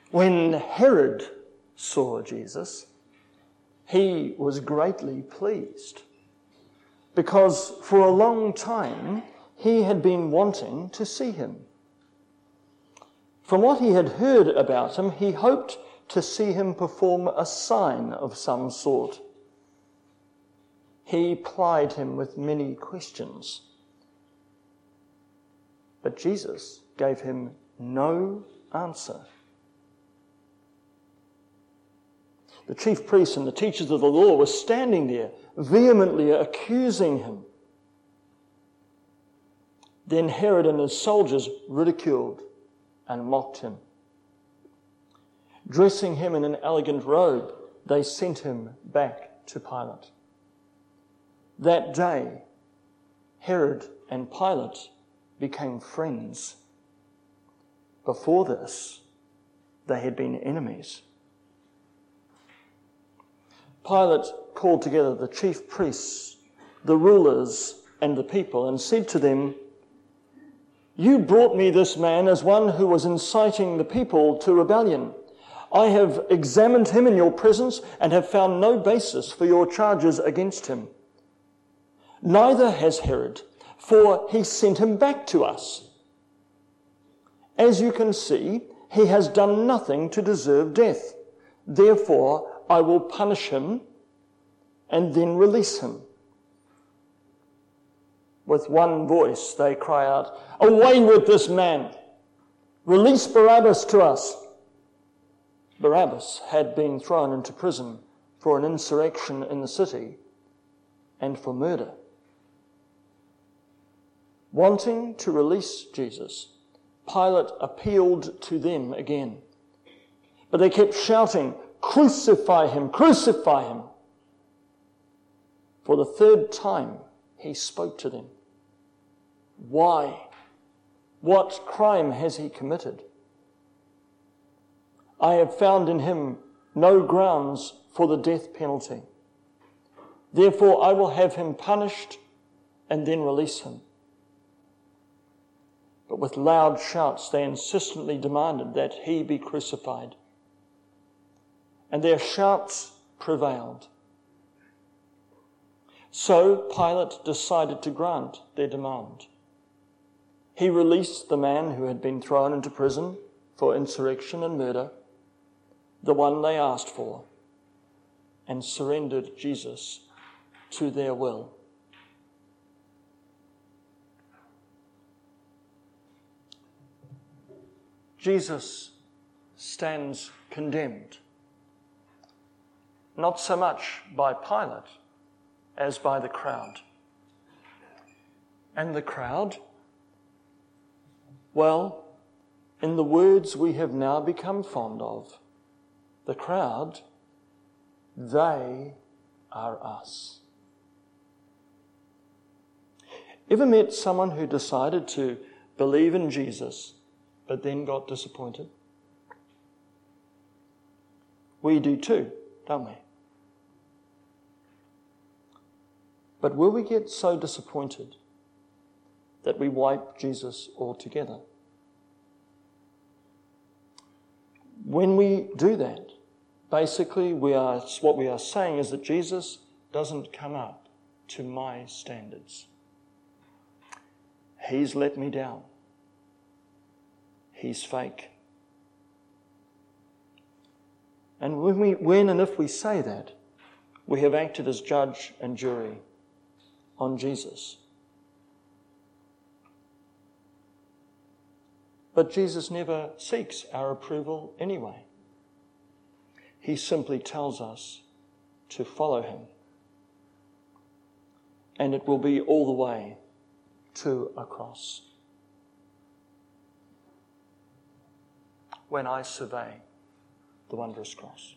When Herod saw Jesus, he was greatly pleased, because for a long time he had been wanting to see him. From what he had heard about him, he hoped to see him perform a sign of some sort. He plied him with many questions, but Jesus gave him no answer. The chief priests and the teachers of the law were standing there, vehemently accusing him. Then Herod and his soldiers ridiculed and mocked him. Dressing him in an elegant robe, they sent him back to Pilate. That day, Herod and Pilate became friends. Before this, they had been enemies. Pilate called together the chief priests, the rulers, and the people, and said to them, "You brought me this man as one who was inciting the people to rebellion. I have examined him in your presence and have found no basis for your charges against him. Neither has Herod, for he sent him back to us. As you can see, he has done nothing to deserve death. Therefore, I will punish him and then release him." With one voice they cry out, "Away with this man! Release Barabbas to us!" Barabbas had been thrown into prison for an insurrection in the city and for murder. Wanting to release Jesus, Pilate appealed to them again. But they kept shouting, "Crucify him! Crucify him!" For the third time he spoke to them. "Why? What crime has he committed? I have found in him no grounds for the death penalty. Therefore I will have him punished and then release him." But with loud shouts they insistently demanded that he be crucified. And their shouts prevailed. So Pilate decided to grant their demand. He released the man who had been thrown into prison for insurrection and murder, the one they asked for, and surrendered Jesus to their will. Jesus stands condemned, not so much by Pilate as by the crowd. And the crowd, well, in the words we have now become fond of, the crowd, they are us. Ever met someone who decided to believe in Jesus but then got disappointed? We do too, don't we? But will we get so disappointed that we wipe Jesus altogether? When we do that, basically what we are saying is that Jesus doesn't come up to my standards. He's let me down. He's fake. And when and if we say that, we have acted as judge and jury on Jesus. But Jesus never seeks our approval anyway. He simply tells us to follow him. And it will be all the way to a cross. When I survey the wondrous cross.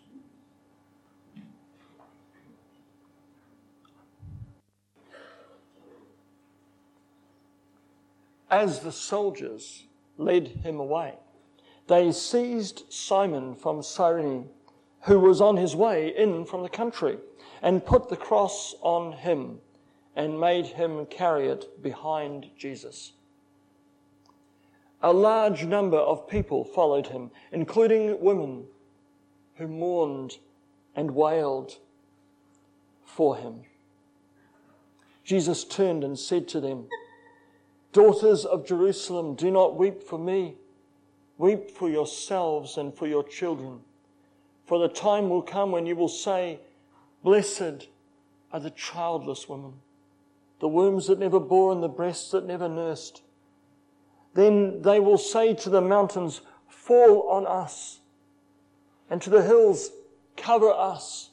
As the soldiers led him away, they seized Simon from Cyrene, who was on his way in from the country, and put the cross on him and made him carry it behind Jesus. A large number of people followed him, including women who mourned and wailed for him. Jesus turned and said to them, "Daughters of Jerusalem, do not weep for me. Weep for yourselves and for your children. For the time will come when you will say, 'Blessed are the childless women, the wombs that never bore and the breasts that never nursed.' Then they will say to the mountains, 'Fall on us,' and to the hills, 'Cover us.'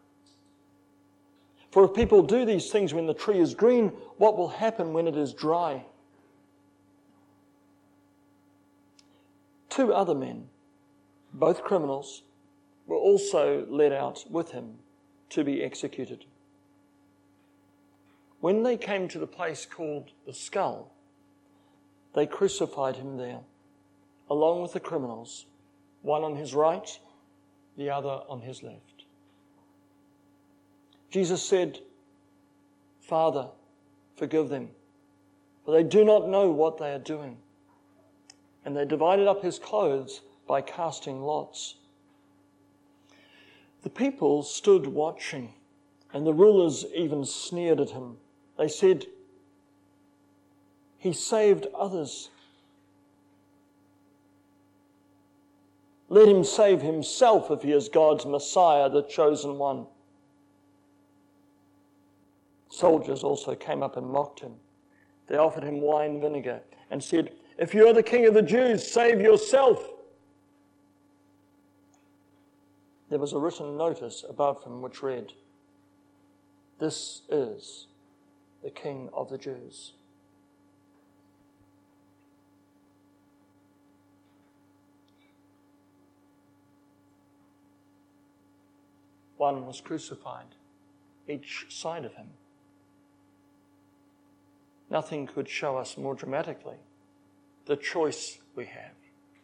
For if people do these things when the tree is green, what will happen when it is dry?" 2 other men, both criminals, were also led out with him to be executed. When they came to the place called the Skull, they crucified him there, along with the criminals, one on his right, the other on his left. Jesus said, "Father, forgive them, for they do not know what they are doing." And they divided up his clothes by casting lots. The people stood watching, and the rulers even sneered at him. They said, "He saved others. Let him save himself if he is God's Messiah, the chosen one." Soldiers also came up and mocked him. They offered him wine vinegar and said, "If you are the king of the Jews, save yourself." There was a written notice above him which read, "This is the King of the Jews." One was crucified, each side of him. Nothing could show us more dramatically the choice we have.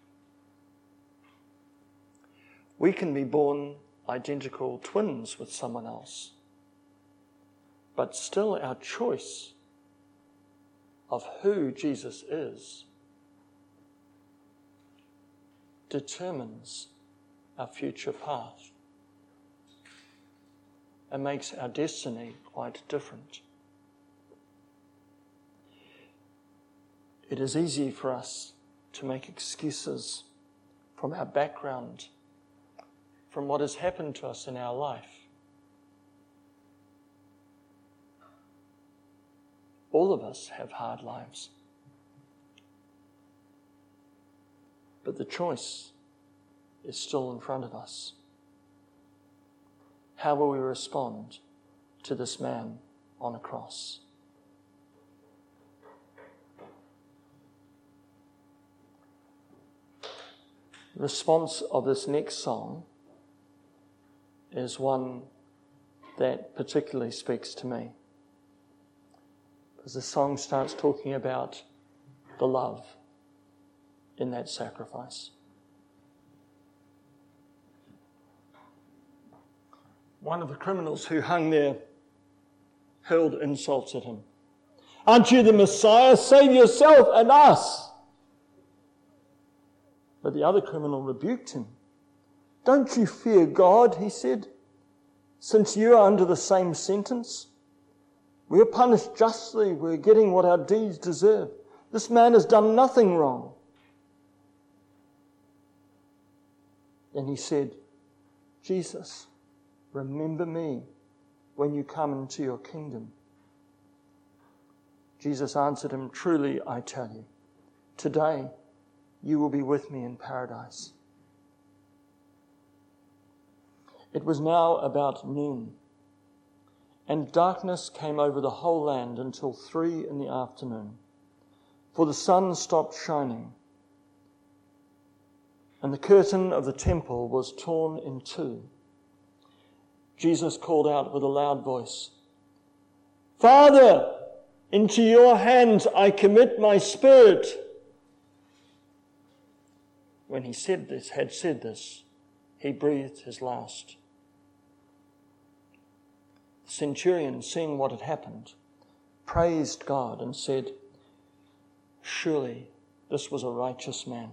We can be born identical twins with someone else, but still our choice of who Jesus is determines our future path and makes our destiny quite different. It is easy for us to make excuses from our background, from what has happened to us in our life. All of us have hard lives. But the choice is still in front of us. How will we respond to this man on a cross? The response of this next song is one that particularly speaks to me, because the song starts talking about the love in that sacrifice. One of the criminals who hung there hurled insults at him. "Aren't you the Messiah? Save yourself and us." But the other criminal rebuked him. "Don't you fear God," he said, "since you are under the same sentence? We are punished justly. We're getting what our deeds deserve. This man has done nothing wrong." Then he said, "Jesus, remember me when you come into your kingdom." Jesus answered him, "Truly, I tell you, today you will be with me in paradise." It was now about noon, and darkness came over the whole land until 3 p.m, for the sun stopped shining, and the curtain of the temple was torn in two. Jesus called out with a loud voice, "Father, into your hands I commit my spirit." When he had said this, he breathed his last. The centurion, seeing what had happened, praised God and said, "Surely this was a righteous man.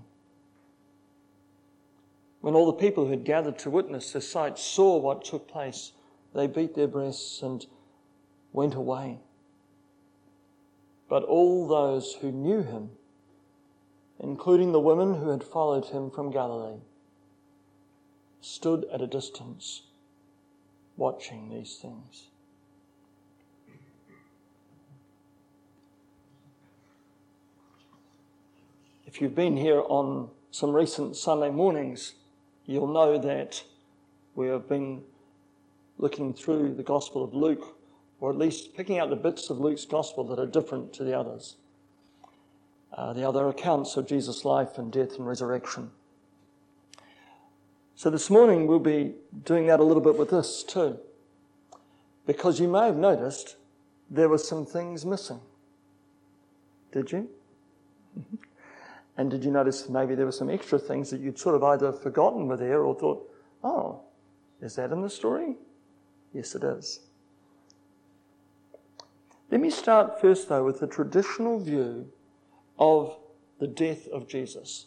When all the people who had gathered to witness the sight saw what took place, they beat their breasts and went away. But all those who knew him, including the women who had followed him from Galilee, stood at a distance watching these things. If you've been here on some recent Sunday mornings, you'll know that we have been looking through the Gospel of Luke, or at least picking out the bits of Luke's Gospel that are different to the others. The other accounts of Jesus' life and death and resurrection. So this morning we'll be doing that a little bit with this too. Because you may have noticed there were some things missing. Did you? And did you notice maybe there were some extra things that you'd sort of either forgotten were there or thought, oh, is that in the story? Yes, it is. Let me start first, though, with the traditional view of the death of Jesus.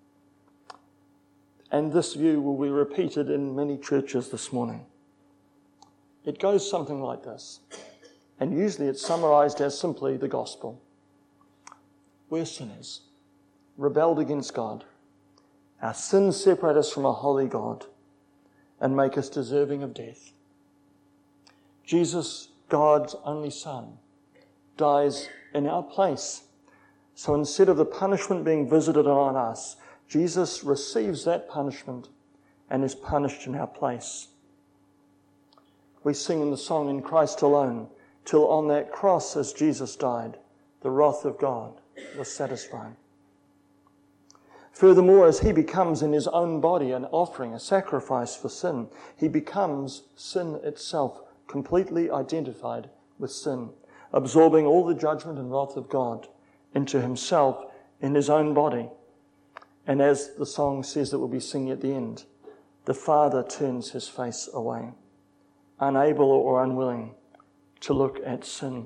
And this view will be repeated in many churches this morning. It goes something like this. And usually it's summarized as simply the gospel. We're sinners, rebelled against God. Our sins separate us from a holy God and make us deserving of death. Jesus, God's only Son, dies in our place. So instead of the punishment being visited on us, Jesus receives that punishment and is punished in our place. We sing in the song, "In Christ alone, till on that cross as Jesus died, the wrath of God was satisfied." Furthermore, as he becomes in his own body an offering, a sacrifice for sin, he becomes sin itself, completely identified with sin, absorbing all the judgment and wrath of God into himself in his own body. And as the song says that we'll be singing at the end, the Father turns his face away, unable or unwilling to look at sin.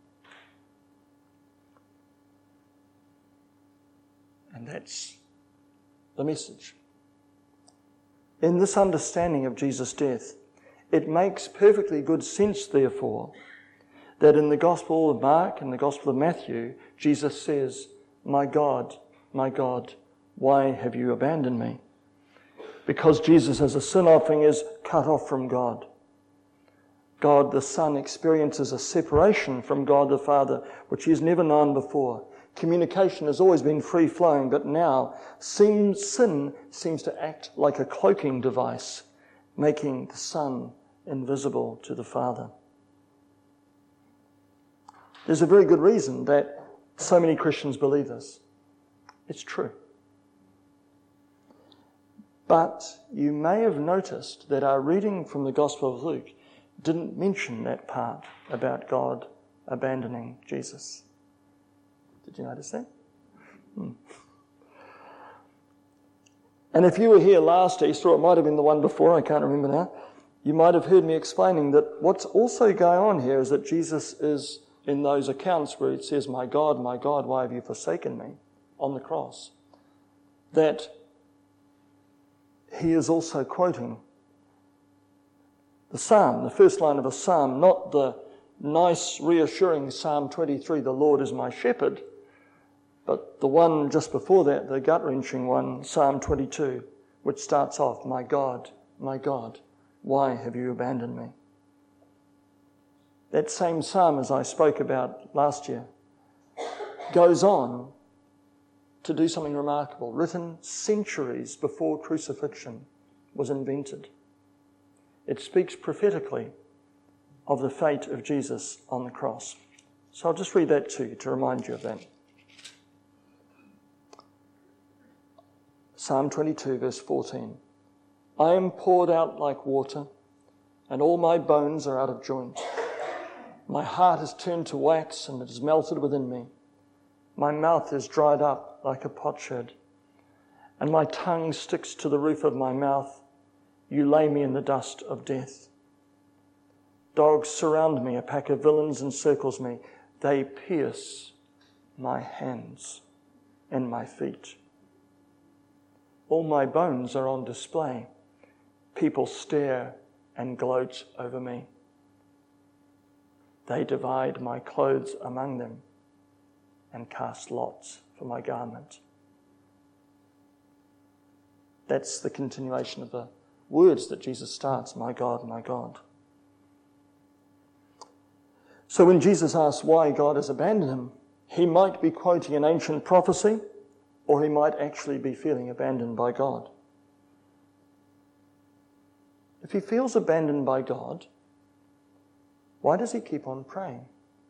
And that's the message. In this understanding of Jesus' death, it makes perfectly good sense, therefore, that in the Gospel of Mark and the Gospel of Matthew, Jesus says, my God, why have you abandoned me?" Because Jesus as a sin offering is cut off from God. God the Son experiences a separation from God the Father, which he has never known before. Communication has always been free-flowing, but now sin seems to act like a cloaking device, making the Son invisible to the Father. There's a very good reason that so many Christians believe this. It's true. But you may have noticed that our reading from the Gospel of Luke didn't mention that part about God abandoning Jesus. Did you notice that? And if you were here last Easter, or it might have been the one before, I can't remember now, you might have heard me explaining that what's also going on here is that Jesus is in those accounts where it says, my God, why have you forsaken me?" on the cross, that he is also quoting the psalm, the first line of a psalm, not the nice, reassuring Psalm 23, "The Lord is my shepherd," but the one just before that, the gut-wrenching one, Psalm 22, which starts off, my God, why have you abandoned me?" That same psalm, as I spoke about last year, goes on to do something remarkable, written centuries before crucifixion was invented. It speaks prophetically of the fate of Jesus on the cross. So I'll just read that to you to remind you of that. Psalm 22, verse 14. "I am poured out like water, and all my bones are out of joint. My heart is turned to wax, and it is melted within me. My mouth is dried up like a potsherd, and my tongue sticks to the roof of my mouth. You lay me in the dust of death. Dogs surround me, a pack of villains encircles me. They pierce my hands and my feet. All my bones are on display. People stare and gloat over me. They divide my clothes among them and cast lots for my garment. That's the continuation of the words that Jesus starts, my God, my God. So when Jesus asks why God has abandoned him, he might be quoting an ancient prophecy, or he might actually be feeling abandoned by God. If he feels abandoned by God, why does he keep on praying?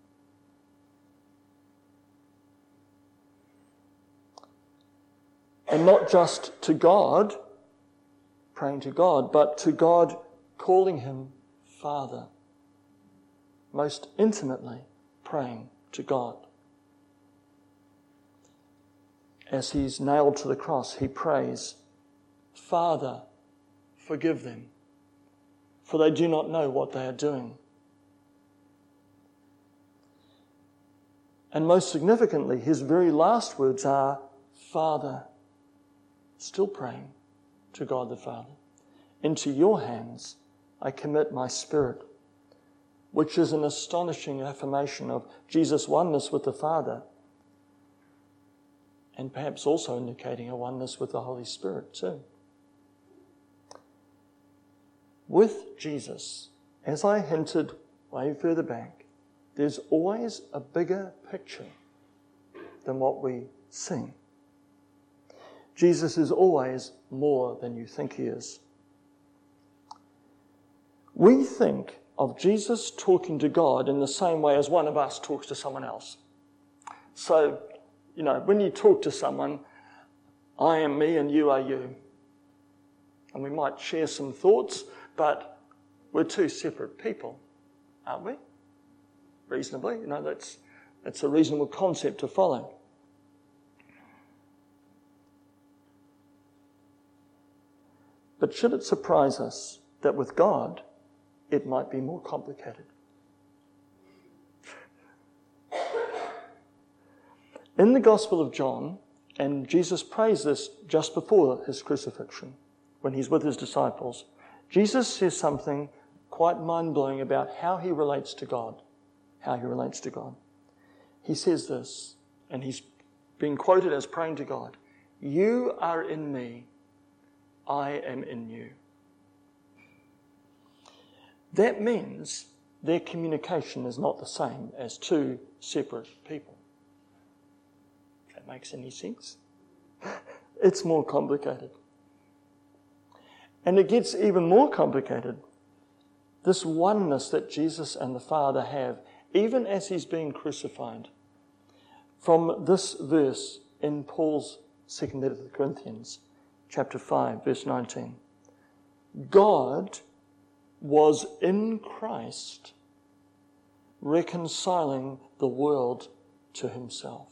And not just to God, praying to God, but to God calling him Father. Most intimately praying to God. As he's nailed to the cross, he prays, Father, forgive them, for they do not know what they are doing. And most significantly, his very last words are, Father, still praying to God the Father, into your hands I commit my spirit, which is an astonishing affirmation of Jesus' oneness with the Father, and perhaps also indicating a oneness with the Holy Spirit too. With Jesus, as I hinted way further back, there's always a bigger picture than what we see. Jesus is always more than you think he is. We think of Jesus talking to God in the same way as one of us talks to someone else. So, when you talk to someone, I am me and you are you. And we might share some thoughts, but we're two separate people, aren't we? Reasonably, that's a reasonable concept to follow. But should it surprise us that with God, it might be more complicated? In the Gospel of John, and Jesus prays this just before his crucifixion, when he's with his disciples, Jesus says something quite mind-blowing about how he relates to God. He says this, and he's being quoted as praying to God, you are in me, I am in you. That means their communication is not the same as two separate people. If that makes any sense. It's more complicated. And it gets even more complicated. This oneness that Jesus and the Father have, even as he's being crucified. From this verse in Paul's second letter to the Corinthians, chapter 5, verse 19. God was in Christ reconciling the world to himself.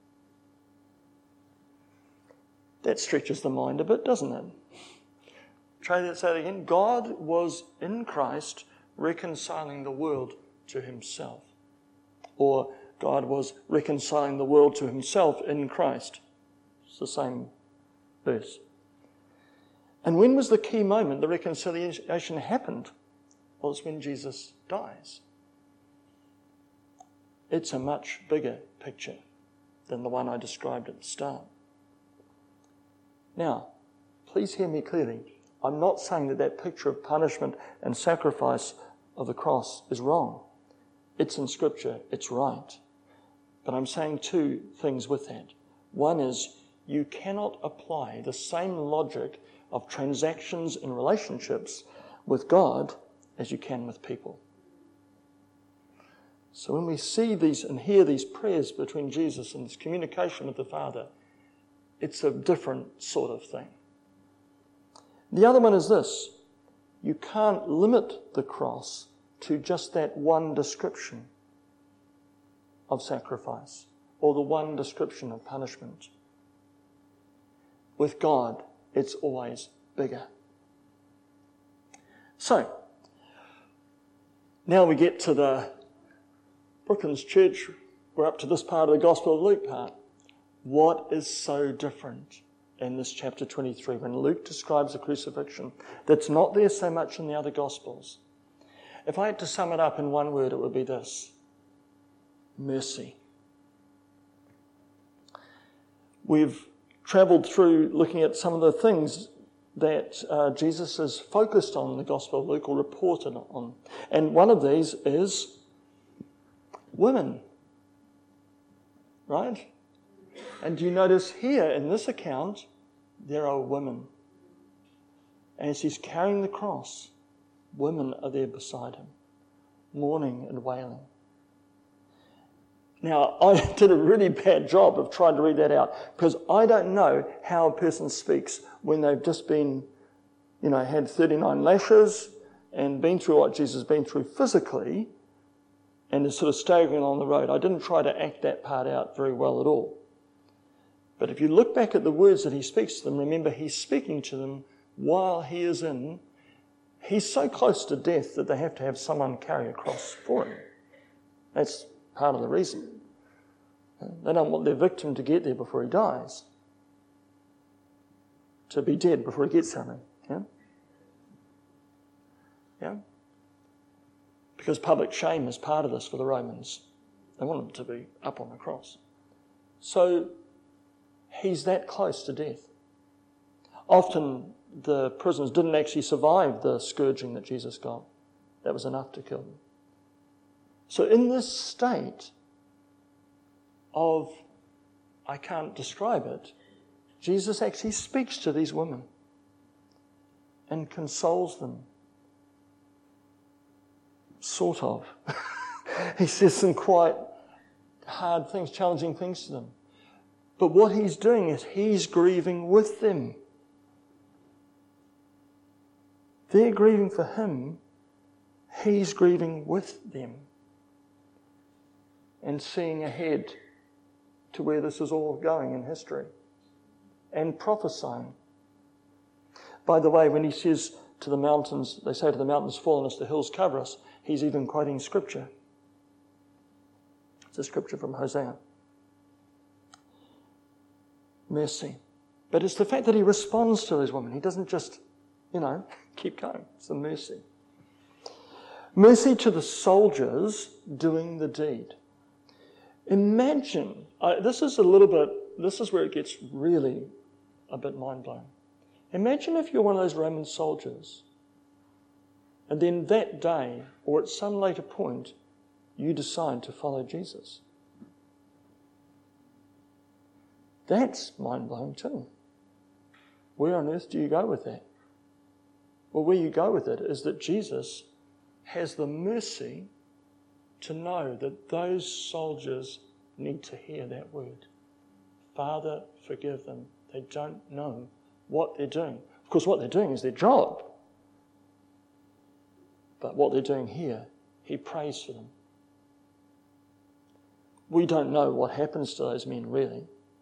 That stretches the mind a bit, doesn't it? Try that, say it again. God was in Christ reconciling the world to himself. Or God was reconciling the world to himself in Christ. It's the same verse. And when was the key moment the reconciliation happened? Well, it's when Jesus dies. It's a much bigger picture than the one I described at the start. Now, please hear me clearly. I'm not saying that picture of punishment and sacrifice of the cross is wrong. It's in Scripture, it's right. But I'm saying two things with that. One is, you cannot apply the same logic of transactions and relationships with God as you can with people. So when we see these and hear these prayers between Jesus and this communication with the Father, it's a different sort of thing. The other one is this. You can't limit the cross to just that one description of sacrifice or the one description of punishment. With God, it's always bigger. So, now we get to the Brooklands Church. We're up to this part of the Gospel of Luke part. What is so different in this chapter 23 when Luke describes the crucifixion that's not there so much in the other Gospels? If I had to sum it up in one word, it would be this: mercy. We've travelled through looking at some of the things that Jesus is focused on in the Gospel of Luke, or reported on. And one of these is women. Right? And do you notice here in this account, there are women. As he's carrying the cross, women are there beside him, mourning and wailing. Now, I did a really bad job of trying to read that out, because I don't know how a person speaks when they've just been, had 39 lashes and been through what Jesus has been through physically, and is sort of staggering along the road. I didn't try to act that part out very well at all. But if you look back at the words that he speaks to them, remember he's speaking to them while he's so close to death that they have to have someone carry a cross for him. That's part of the reason. They don't want their victim to get there before he dies. To be dead before he gets something. Yeah? Because public shame is part of this for the Romans. They want him to be up on the cross. So he's that close to death. Often the prisoners didn't actually survive the scourging that Jesus got. That was enough to kill them. So in this state of, I can't describe it, Jesus actually speaks to these women and consoles them. Sort of. He says some quite hard things, challenging things to them. But what he's doing is he's grieving with them. They're grieving for him. He's grieving with them. And seeing ahead to where this is all going in history. And prophesying. By the way, when he says to the mountains, they say to the mountains, fall on us, the hills cover us, he's even quoting scripture. It's a scripture from Hosea. Mercy. But it's the fact that he responds to these women. He doesn't just, keep going. It's the mercy. Mercy to the soldiers doing the deed. Imagine, this is where it gets really a bit mind-blowing. Imagine if you're one of those Roman soldiers, and then that day, or at some later point, you decide to follow Jesus. That's mind-blowing too. Where on earth do you go with that? Well, where you go with it is that Jesus has the mercy to know that those soldiers need to hear that word. Father, forgive them. They don't know what they're doing. Of course, what they're doing is their job. But what they're doing here, he prays for them. We don't know what happens to those men, really.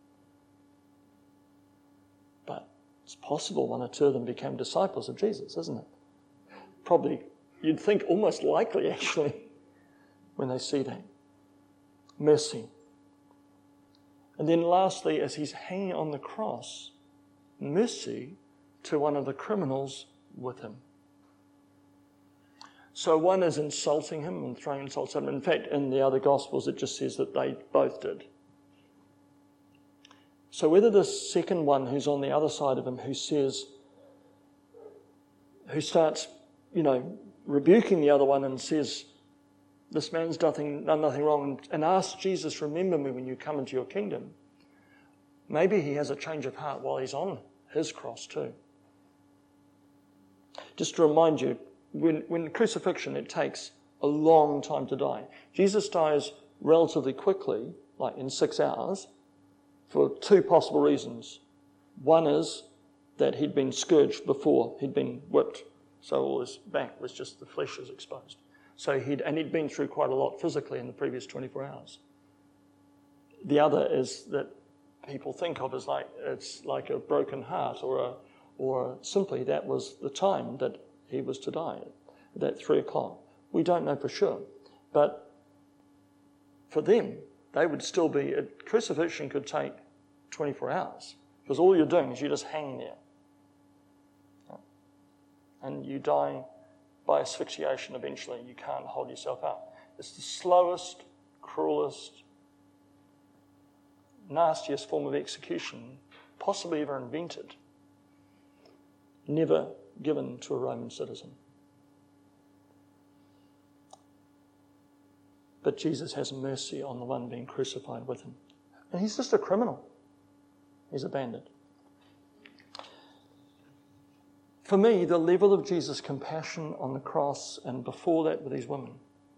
But it's possible one or two of them became disciples of Jesus, isn't it? Probably, you'd think almost likely, actually, when they see that. Mercy. And then lastly, as he's hanging on the cross, mercy to one of the criminals with him. So one is insulting him and throwing insults at him. In fact, in the other Gospels, it just says that they both did. So whether the second one who's on the other side of him, who starts, rebuking the other one and says, this man's done nothing wrong, and asks Jesus, remember me when you come into your kingdom. Maybe he has a change of heart while he's on his cross too. Just to remind you, when crucifixion, it takes a long time to die. Jesus dies relatively quickly, like in 6 hours, for two possible reasons. One is that he'd been scourged before, he'd been whipped, so all his back was just, the flesh was exposed. So he'd been through quite a lot physically in the previous 24 hours. The other is that people think of as it's like a broken heart, or simply that was the time that he was to die, at that 3 o'clock. We don't know for sure. But for them, they would still be, crucifixion could take 24 hours. Because all you're doing is you just hang there. And you die by asphyxiation eventually. You can't hold yourself up. It's the slowest, cruelest, nastiest form of execution possibly ever invented. Never given to a Roman citizen. But Jesus has mercy on the one being crucified with him. And he's just a criminal. He's a bandit. For me, the level of Jesus' compassion on the cross and before that with these women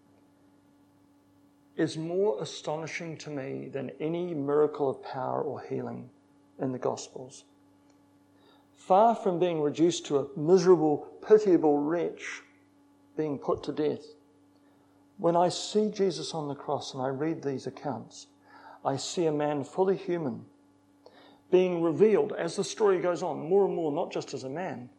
is more astonishing to me than any miracle of power or healing in the Gospels. Far from being reduced to a miserable, pitiable wretch being put to death, when I see Jesus on the cross and I read these accounts, I see a man fully human being revealed as the story goes on, more and more, not just as a man,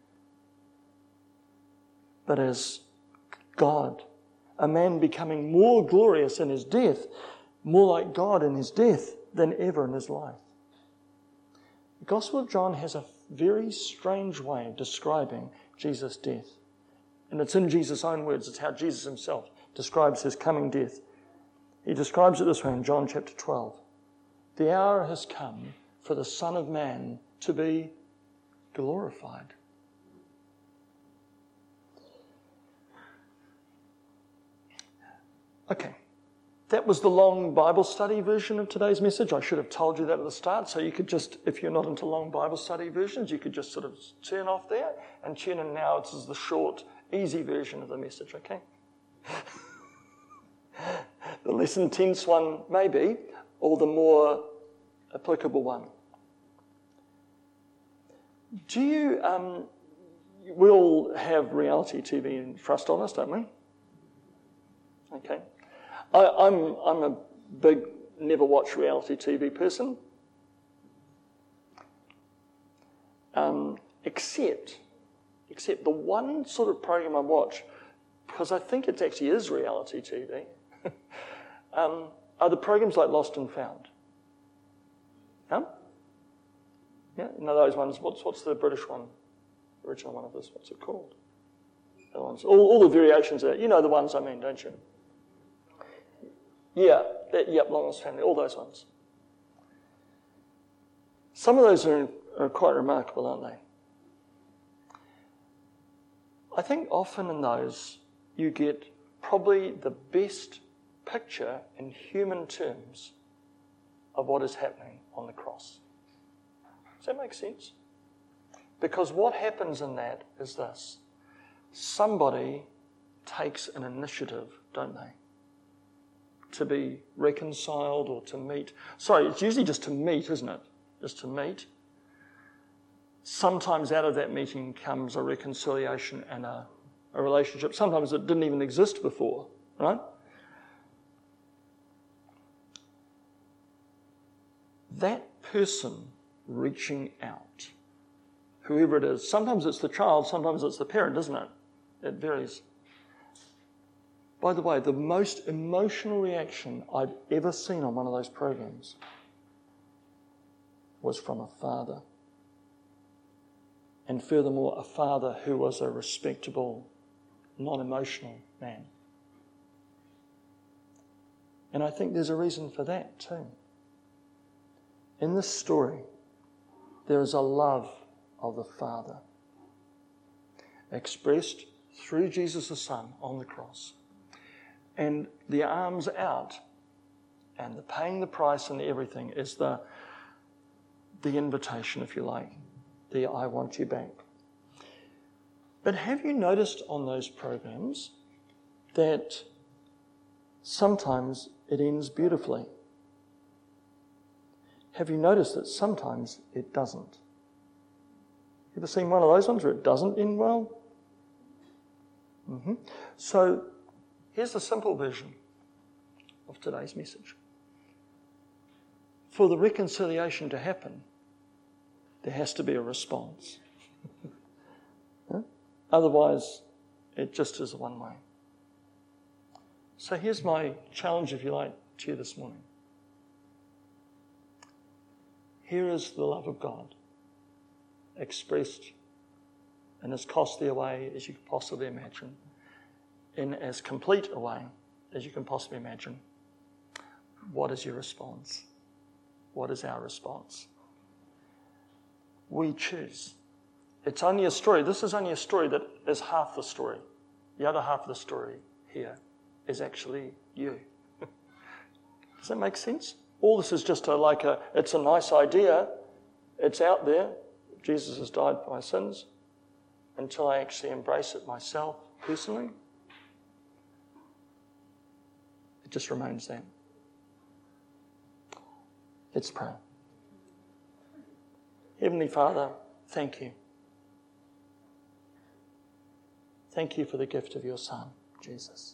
but as God. A man becoming more glorious in his death, more like God in his death than ever in his life. The Gospel of John has a very strange way of describing Jesus' death. And it's in Jesus' own words. It's how Jesus himself describes his coming death. He describes it this way in John chapter 12. The hour has come for the Son of Man to be glorified. Okay, that was the long Bible study version of today's message. I should have told you that at the start, so you could just, if you're not into long Bible study versions, you could just sort of turn off there and tune in now. This is the short, easy version of the message, okay? The less intense one, maybe, or the more applicable one. Do you, we all have reality TV and thrust on us, don't we? Okay. I'm a big never watch reality TV person. Except the one sort of program I watch, because I think it actually is reality TV, are the programs like Lost and Found. Yeah, you know those ones. What's the British one? The original one of this. What's it called? The ones, all the variations of that. You know the ones I mean, don't you? Yeah, Long Lost Family, all those ones. Some of those are quite remarkable, aren't they? I think often in those you get probably the best picture in human terms of what is happening on the cross. Does that make sense? Because what happens in that is this. Somebody takes an initiative, don't they? To be reconciled or to meet. Sorry, it's usually just to meet, isn't it? Just to meet. Sometimes out of that meeting comes a reconciliation and a relationship. Sometimes it didn't even exist before, right? That person reaching out, whoever it is, sometimes it's the child, sometimes it's the parent, isn't it? It varies. By the way, the most emotional reaction I've ever seen on one of those programs was from a father. And furthermore, a father who was a respectable, non-emotional man. And I think there's a reason for that too. In this story, there is a love of the Father expressed through Jesus the Son on the cross. And the arms out and the paying the price and everything is the invitation, if you like, the I want you back. But have you noticed on those programs that sometimes it ends beautifully? Have you noticed that sometimes it doesn't? You ever seen one of those ones where it doesn't end well? So here's the simple version of today's message. For the reconciliation to happen, there has to be a response. Otherwise, it just is one way. So here's my challenge, if you like, to you this morning. Here is the love of God expressed in as costly a way as you could possibly imagine, in as complete a way as you can possibly imagine. What is your response? What is our response? We choose. It's only a story. This is only a story that is half the story. The other half of the story here is actually you. Does that make sense? All this is just it's a nice idea. It's out there. Jesus has died for my sins. Until I actually embrace it myself personally, it just remains that. Let's pray. Heavenly Father, thank you. Thank you for the gift of your Son, Jesus.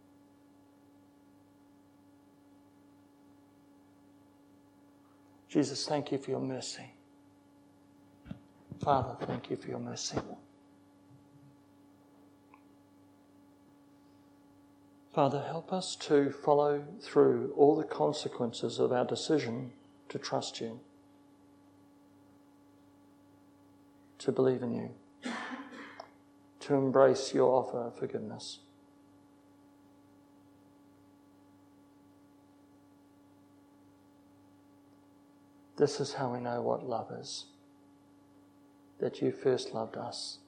Jesus, thank you for your mercy. Father, thank you for your mercy. Father, help us to follow through all the consequences of our decision to trust you, to believe in you, to embrace your offer of forgiveness. This is how we know what love is, that you first loved us.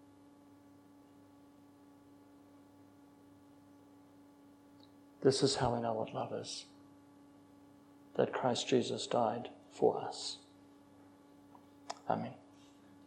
This is how we know what love is, that Christ Jesus died for us. Amen.